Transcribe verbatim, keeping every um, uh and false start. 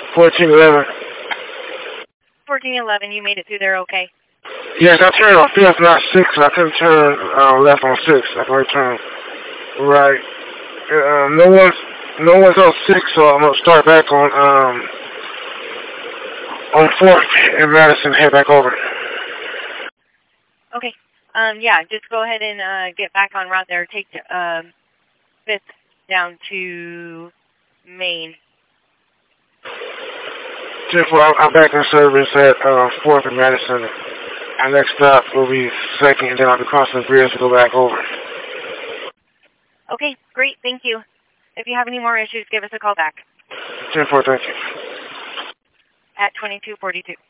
fourteen eleven. fourteen eleven, you made it through there okay? Yes, I turned on fifth, not sixth. I couldn't turn uh, left on sixth. I can turn right. Uh, no one's no one's on six, so I'm gonna start back on um on fourth in Madison. Head back over. Okay. Um. Yeah. Just go ahead and uh, get back on route there. Take um fifth down to Main. ten four, I'm back in service at uh, fourth and Madison. Our next stop will be second, and then I'll be crossing the bridge to go back over. Okay, great, thank you. If you have any more issues, give us a call back. ten four, thank you. At twenty-two forty-two.